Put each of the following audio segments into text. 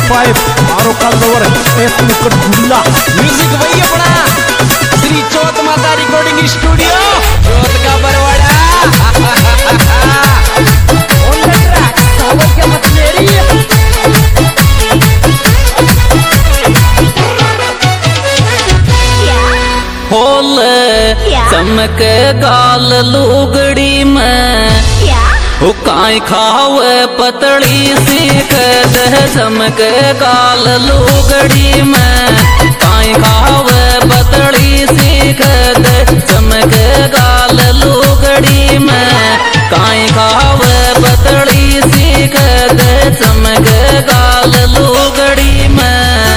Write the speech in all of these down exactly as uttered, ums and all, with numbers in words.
Five आरो कालवर S मुकुट गुल्ला म्यूजिक वही अपना श्री चौथ माता रिकॉर्डिंग स्टूडियो चौथ का बरवाड़ा ऑन द ट्रैक सावर के मतलेरी होल चमक गाल लुगड़ी में वो काई खावे पतली सीख दे चमक गाल लुगड़ी में काई खावे पतली सीख दे चमक गाल लुगड़ी में काई खावे पतली सीख दे चमक गाल लुगड़ी में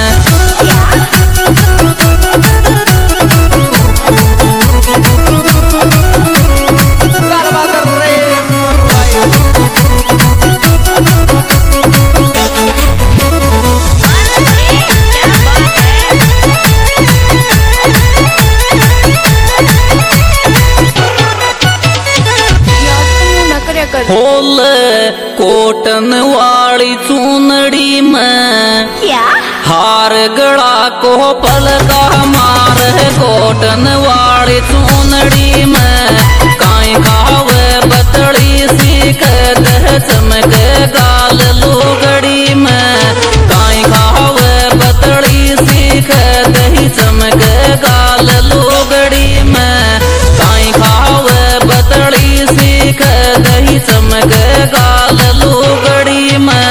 होल कोटन वाली चूनड़ी में क्या हार गड़ा को पलका मार कोटन वाली चूनड़ी में काई खावे बतड़ी सीख दे चमक गाल लुगड़ी में काई खावे बतड़ी सीख दही चमक गाल लुगड़ी में काई खावे बतड़ी सीख दही चमक गाल लुगड़ी में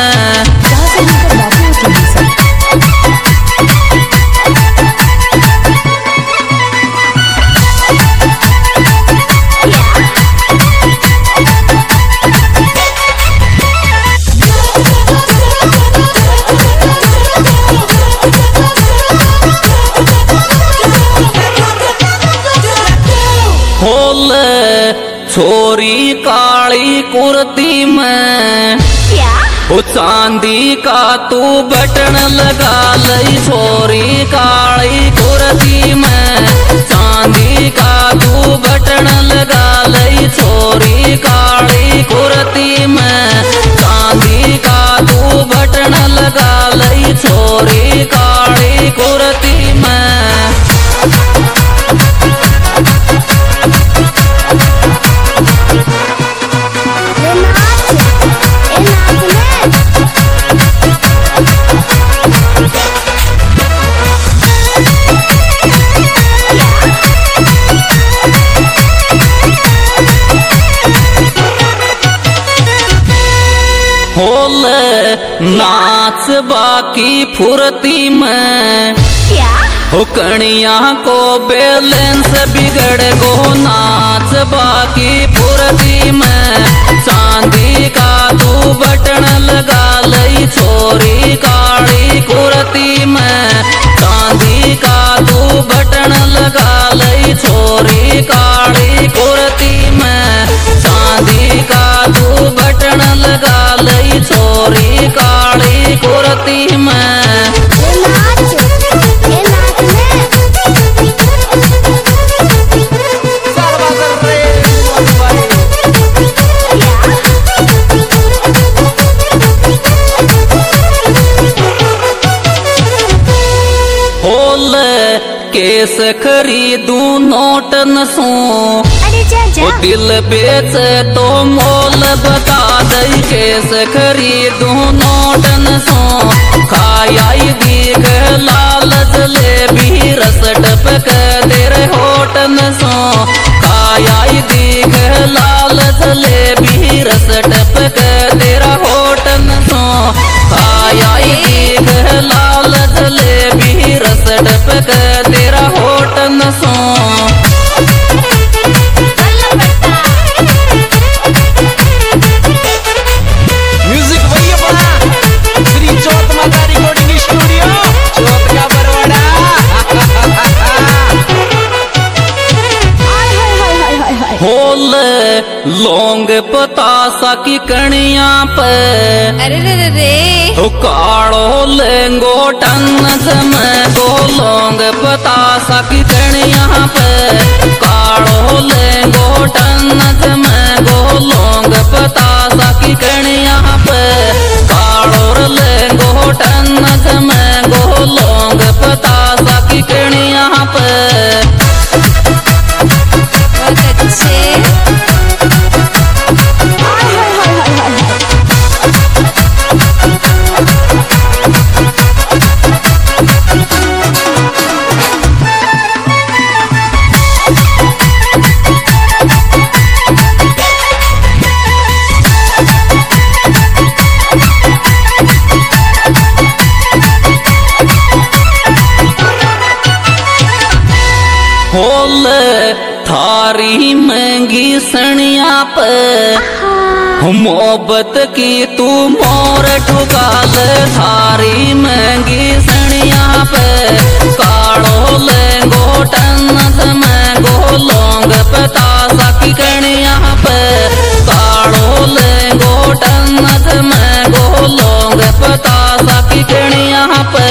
होल छोरी काली कुर्ती में क्या वो चांदी का तू बटन लगा लई छोरी काली कुर्ती में चांदी का तू बटन लगा लई छोरी काली कुर्ती में चांदी का तू बटन लगा लई छोरी काली कुर्ती में होल नाच बाकी फुर्ती में क्या हो कणिया को बैलेंस बिगड़ गो नाच बाकी फुर्ती में चांदी का तू बटन लगा लई छोरी काली कुर्ती में चांदी का तू बटन लगा लई छोरी काली कुर्ती में चांदी का तू बटन लगा लई छोरी काली कुर्ती में होल केस खरीदू नोट नसू वो दिल बेच तो मोल बता दई केस खरीदू नोट नसू खायाई दीख लाल जलेबी रस टपक देर होट नसू खायाई दीख लाल जलेबी रस टपक देरा होट नसू खायाई दीख लाल जलेबी रस टपक तेरा होट नसू म्यूजिक वही अपना श्री चौथ माता रिकॉर्डिंग स्टूडियो चौथ का बरवाड़ा होल लौंग पतासा की कणिया पे अरे रे रे रे तो काड़ो लेंगो टन में गो लौंग पतासा की कणिया पे काड़ो लेंगो टन में गो लौंग पतासा की कणिया पे काड़ो लेंगो टन सणिया पे मोहब्बत की तू मोर ठुकाल थारी महंगी सणिया पे काड़ो लेंगो टन्नस में गोलोंग पतासा की कणिया पे काड़ो लेंगो टन्नस में गोलोंग पतासा की कणिया पे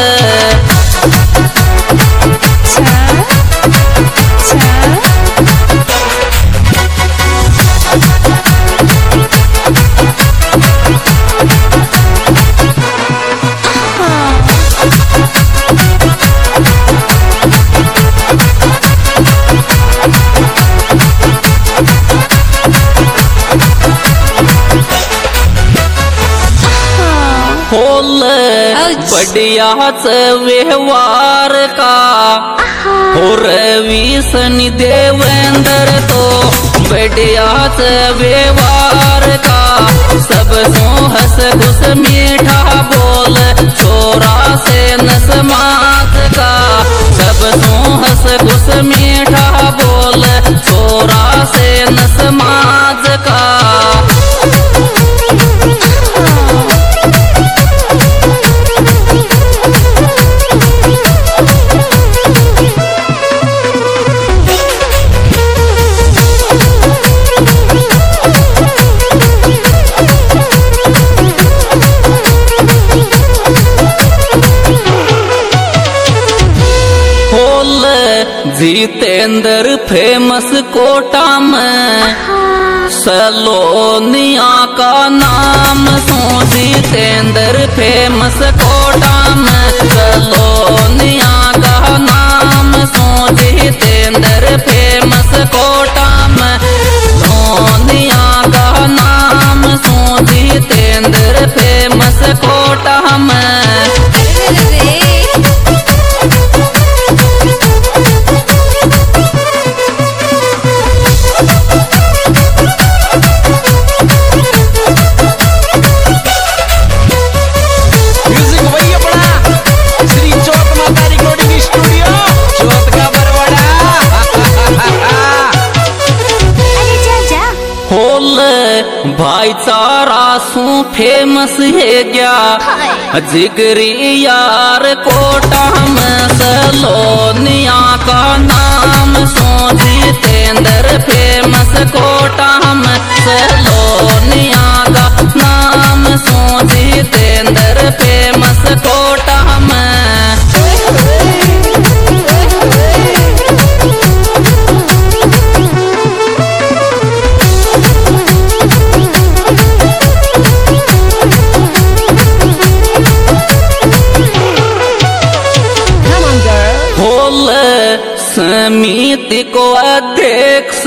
होल बढ़िया व्यवहार का हो रवि शनि देवेंद्र तो बढ़िया व्यवहार का सब सो हंस खुश मीठा बोल छोरा से न समाज का सब सो हंस खुश मीठा बोल छोरा से न समाज का जितेंद्र फेमस कोटा में सलोनिया का नाम सो जितेंद्र फेमस कोटा में सलोनिया का नाम सो जितेंद्र फेमस कोटा में सोनिया का नाम सो जितेंद्र फेमस कोटा में भाईचारा सू फेमस है क्या जिगरी यार कोटा में सलोनिया का नाम सो जितेंद्र फेमस कोटा में सलोनिया का नाम सो जितेंद्र फेमस कोटा में समिति को अध्यक्ष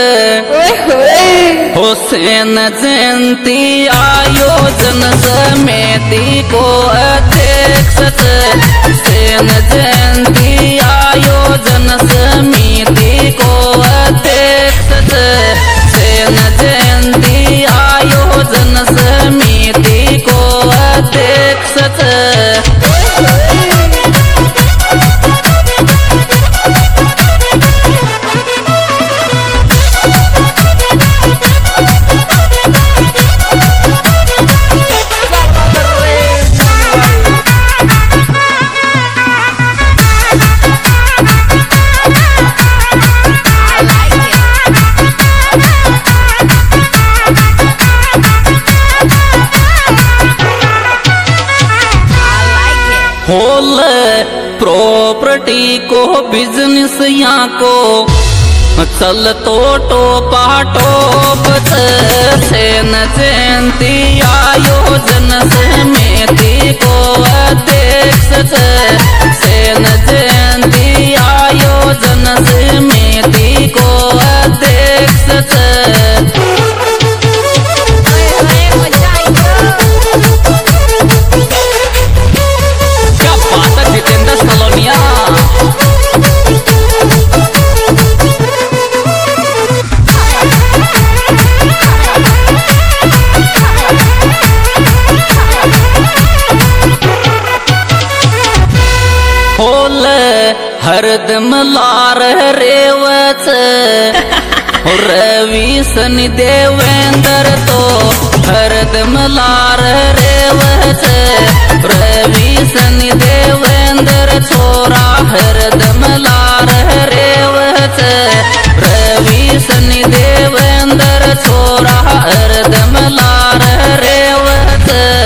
हुसैन जयंती आयोजन समिति को अध्यक्ष हुसैन जयंती आयोजन समिति को अध्यक्ष हुसैन जयंती आयोजन समिति को अध्यक्ष होल प्रॉपर्टी को बिजनेस यहाँ को चल तो टोपा टोप सेन जयंती आयोजन समिति को अध्यक्ष सेन जयंती आयोजन समिति को अध्यक्ष हरदम लार रेवच रवि शनि देवेंद्र तो हरदम लार रेवत रवि शनि देवेंद्र छोरा हरदम लार रेवत रवि शनि देवेंद्र छोरा हरदम लार रेवत।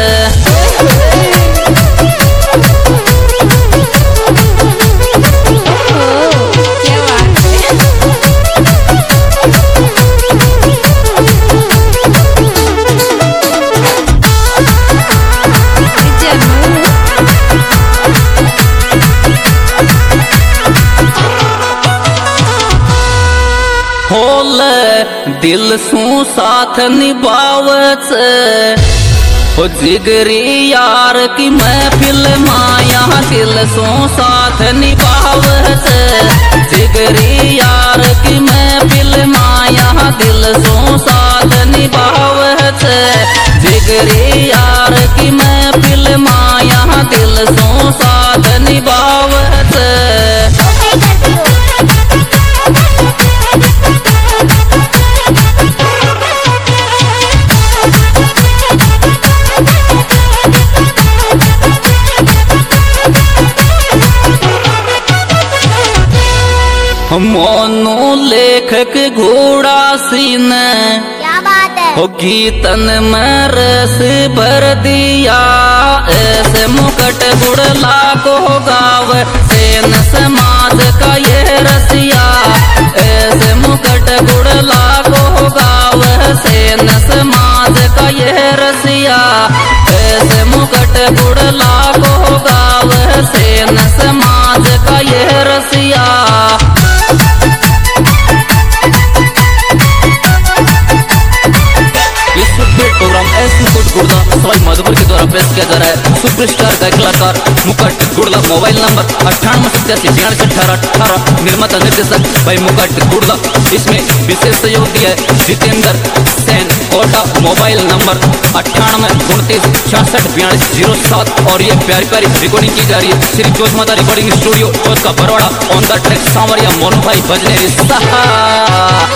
होल दिल सू साथ निभावत हो जिगरी यार की महफिल माया दिल सू साथ निभावत जिगरी यार की महफिल माया दिल सू साथ निभावत जिगरी यार की महफिल माया दिल सू साथ निभावत। मोनू लेखक घोड़ा सीन क्या बात है हो गीतन में रस भर दिया ऐसे मुकट गुड़ला को गाव सेन समाज का ये रसिया ऐसे मुकट गुड़ला को गाव सेन समाज का ये रसिया ऐसे मुकट गुड़ला को गाव सेन समाज का ये रसिया। प्रोग्राम एस मुकुट गुड़ला सवाई माधोपुर के द्वारा पेश किया जा रहा है। सुपरस्टार गायक कलाकार मुकुट गुड़ला। मोबाइल नंबर अट्ठानवे सत्तासी बयालीस अठारह अठारह। निर्माता निर्देशक भाई मुकुट गुड़ला। इसमें विशेष सहयोग दिया है जितेंद्र सेन कोटा। मोबाइल नंबर अट्ठानवे उनतीस छियासठ बयालीस जीरो सात। और ये प्यारी प्यारी रिकॉर्डिंग की जा रही है श्री जोश माता रिकॉर्डिंग स्टूडियो चौथ का बरवाड़ा। ऑन द ट्रैक सांवरिया मोनू भाई भजनेरी।